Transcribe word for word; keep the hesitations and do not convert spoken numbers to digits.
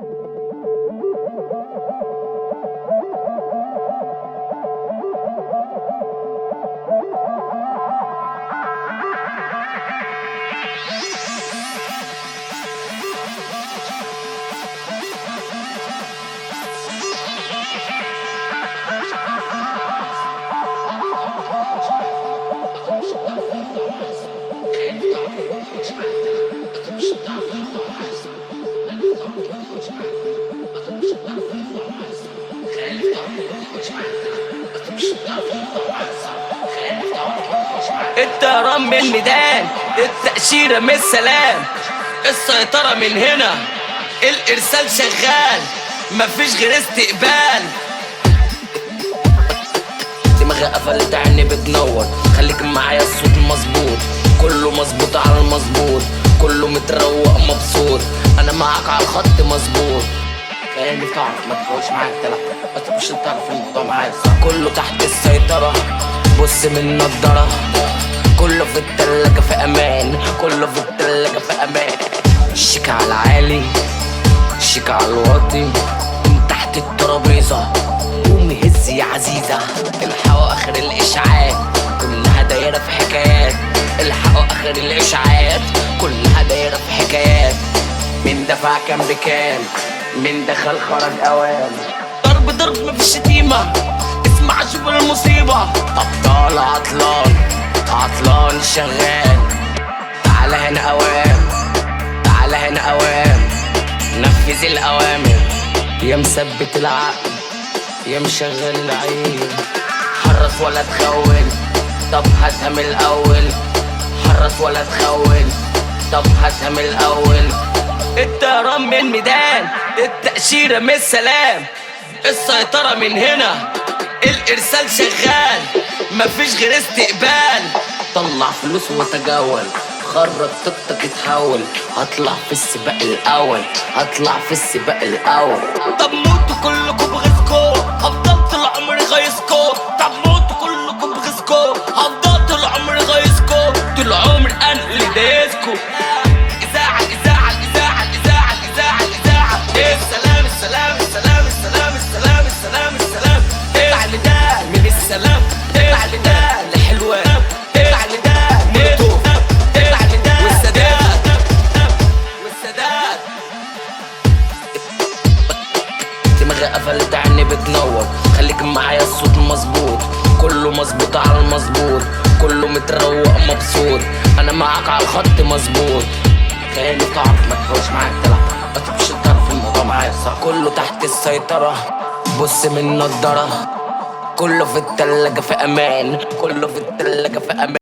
الطيران من الميدان، التأشيرة من السلام، السيطرة من هنا، الإرسال شغال، مفيش غير استقبال. دماغي قفلت عيني بتنور، خليك معايا الصوت مظبوط، كله مظبوط على المظبوط، كله متروق مبسوط، أنا معاك على الخط مظبوط. خليني تعرف ما تحاولش معايا التلف، بس مش تعرف الموضوع معايا صح. كله تحت السيطرة، بص من النضارة، كله في التلاجة في امان، كله في التلاجة في امان. الشيك على العالي، الشيك على الواطي، من تحت الترابيزة قومي هز يا عزيزة. الحقوا اخر الاشاعات كلها دايرة في حكايات، الحقوا اخر الاشاعات كلها دايرة في حكايات. مين دفع كام بكام، مين دخل خرج اوان، ضرب ضرب مفيش شتيمة، اسمع شوف المصيبة. ابطال عطلان، عطلان شغال، تعال هنا اوام، تعال هنا اوام، نفذ الاوامر. يا مثبت العقل يا مشغل العين، حرص ولا تخون، طب هاتها من الاول، حرص ولا تخون، طب هاتها من الاول. الطيران من الميدان، التأشيرة من السلام، السيطرة من هنا، الإرسال شغال، مفيش غير استقبال. طلع فلوس وتجول، خرج طاقتك اتحول، هطلع في السباق الأول، هطلع في السباق الأول. طب موتوا كلكم بغيظكم، هفضل طول عمري غيظكم. طب موتوا كلكم بغيظكم، هفضل طول عمري غيظكم. طول عمري أنا اللي دايسكم. إذاعة الإذاعة الإذاعة الإذاعة الإذاعة الإذاعة. السلام السلام السلام السلام السلام السلام السلام. اطلع لده من السلام، اطلع لده لحلوان، اطلع لده مولوتوف، اطلع لده والسادات والسادات. دماغي قفلت عيني بتنور، خليك معايا الصوت مظبوط، كله مظبوط على المظبوط، كله متروق مبسوط، انا معاك على الخط مظبوط. خليني تعرف ما تحاولش معايا التلف، بس مش تعرف الموضوع معايا صح. كله تحت السيطرة، بص من النضارة، كله في التلاجة في امان، كله في التلاجة في امان.